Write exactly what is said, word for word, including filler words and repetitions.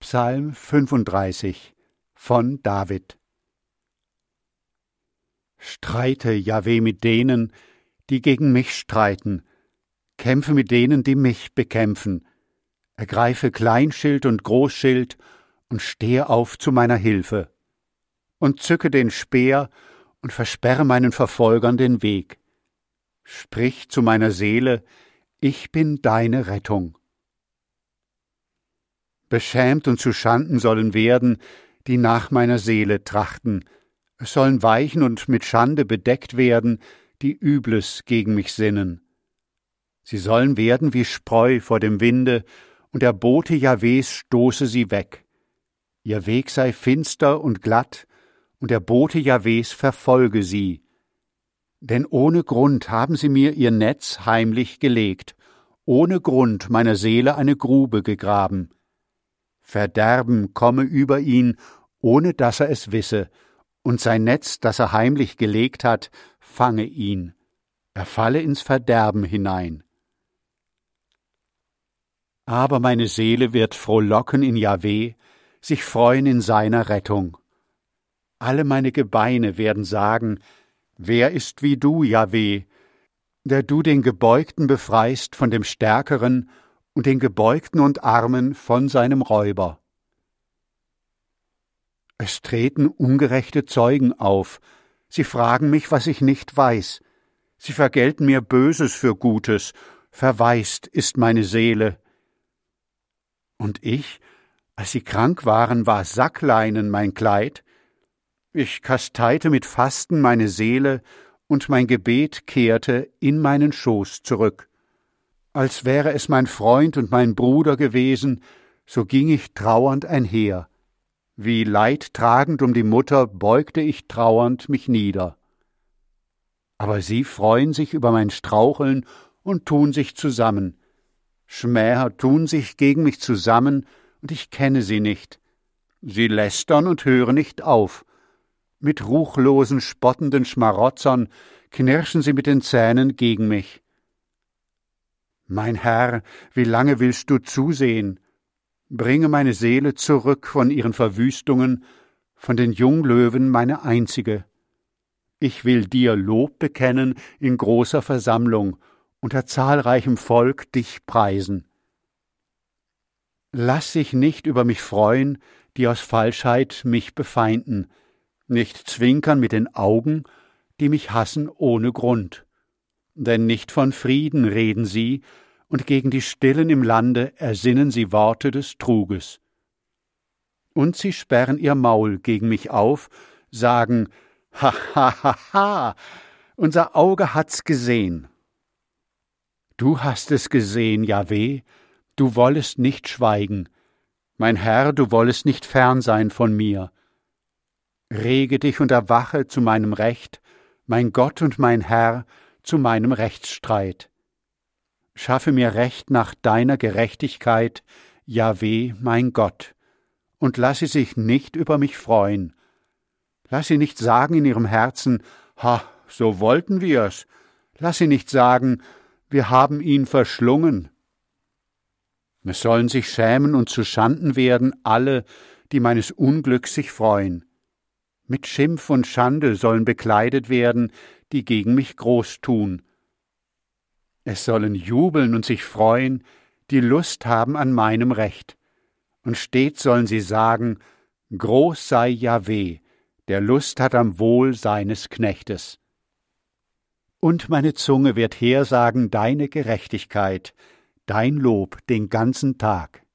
Psalm fünfunddreißig von David. Streite, Jahwe, mit denen, die gegen mich streiten, kämpfe mit denen, die mich bekämpfen, ergreife Kleinschild und Großschild und stehe auf zu meiner Hilfe, und zücke den Speer und versperre meinen Verfolgern den Weg. Sprich zu meiner Seele, ich bin deine Rettung. Beschämt und zu Schanden sollen werden, die nach meiner Seele trachten. Es sollen weichen und mit Schande bedeckt werden, die Übles gegen mich sinnen. Sie sollen werden wie Spreu vor dem Winde, und der Bote Jahwes stoße sie weg. Ihr Weg sei finster und glatt, und der Bote Jahwes verfolge sie. Denn ohne Grund haben sie mir ihr Netz heimlich gelegt, ohne Grund meiner Seele eine Grube gegraben. Verderben komme über ihn, ohne dass er es wisse, und sein Netz, das er heimlich gelegt hat, fange ihn. Er falle ins Verderben hinein. Aber meine Seele wird frohlocken in Jahwe, sich freuen in seiner Rettung. Alle meine Gebeine werden sagen, wer ist wie du, Jahwe, der du den Gebeugten befreist von dem Stärkeren und den Gebeugten und Armen von seinem Räuber. Es treten ungerechte Zeugen auf, sie fragen mich, was ich nicht weiß, sie vergelten mir Böses für Gutes, verwaist ist meine Seele. Und ich, als sie krank waren, war Sackleinen mein Kleid, ich kasteite mit Fasten meine Seele, und mein Gebet kehrte in meinen Schoß zurück. Als wäre es mein Freund und mein Bruder gewesen, so ging ich trauernd einher. Wie leidtragend um die Mutter beugte ich trauernd mich nieder. Aber sie freuen sich über mein Straucheln und tun sich zusammen. Schmäher tun sich gegen mich zusammen, und ich kenne sie nicht. Sie lästern und hören nicht auf. Mit ruchlosen, spottenden Schmarotzern knirschen sie mit den Zähnen gegen mich. Mein Herr, wie lange willst du zusehen? Bringe meine Seele zurück von ihren Verwüstungen, von den Junglöwen meine einzige. Ich will dir Lob bekennen in großer Versammlung, unter zahlreichem Volk dich preisen. Lass sich nicht über mich freuen, die aus Falschheit mich befeinden, nicht zwinkern mit den Augen, die mich hassen ohne Grund. Denn nicht von Frieden reden sie, und gegen die Stillen im Lande ersinnen sie Worte des Truges. Und sie sperren ihr Maul gegen mich auf, sagen, ha, ha, ha, ha, unser Auge hat's gesehen. Du hast es gesehen, Jahwe, du wollest nicht schweigen. Mein Herr, du wollest nicht fern sein von mir. Rege dich und erwache zu meinem Recht, mein Gott und mein Herr, zu meinem Rechtsstreit. Schaffe mir Recht nach deiner Gerechtigkeit, Jahwe, mein Gott, und lass sie sich nicht über mich freuen. Lass sie nicht sagen in ihrem Herzen, ha, so wollten wir's. Lass sie nicht sagen, wir haben ihn verschlungen. Es sollen sich schämen und zu Schanden werden alle, die meines Unglücks sich freuen. Mit Schimpf und Schande sollen bekleidet werden, die gegen mich groß tun. Es sollen jubeln und sich freuen, die Lust haben an meinem Recht. Und stets sollen sie sagen, groß sei Jahwe, der Lust hat am Wohl seines Knechtes. Und meine Zunge wird hersagen deine Gerechtigkeit, dein Lob den ganzen Tag.